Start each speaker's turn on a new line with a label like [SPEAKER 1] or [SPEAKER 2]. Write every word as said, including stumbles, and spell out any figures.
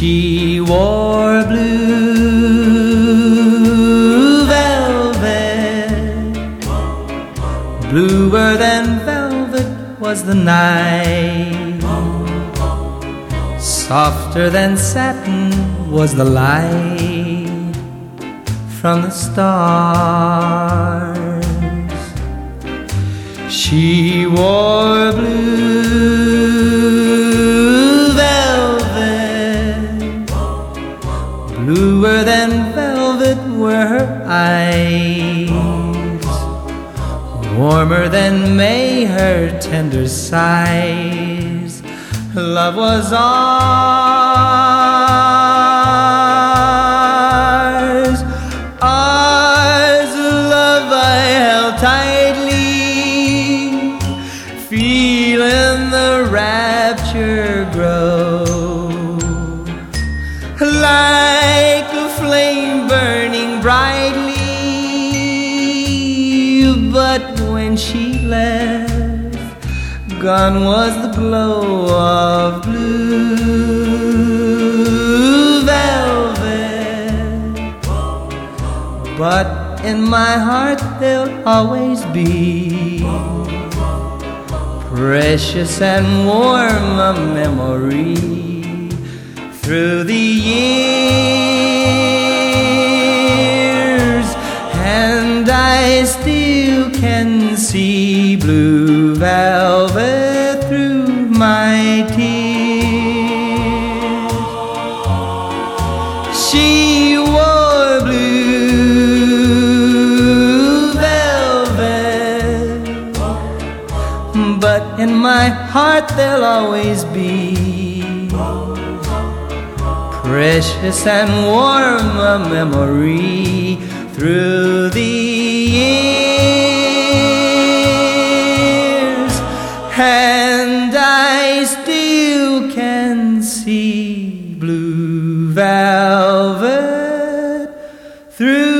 [SPEAKER 1] She wore blue velvet, bluer than velvet was the night, softer than satin was the light from the stars. She wore blue velvet, bluer than velvet were her eyes, warmer than May her tender sighs. Love was ours, ours, love I held tightly, feeling the rapture grow, like a flame burning brightly. But when she left, gone was the glow of blue velvet. But in my heart there'll always be precious and warm a memory through the years, and I still can see blue velvet through my tears. She wore blue velvet, but in my heart there'll always be precious and warm a memory through the years, and I still can see blue velvet through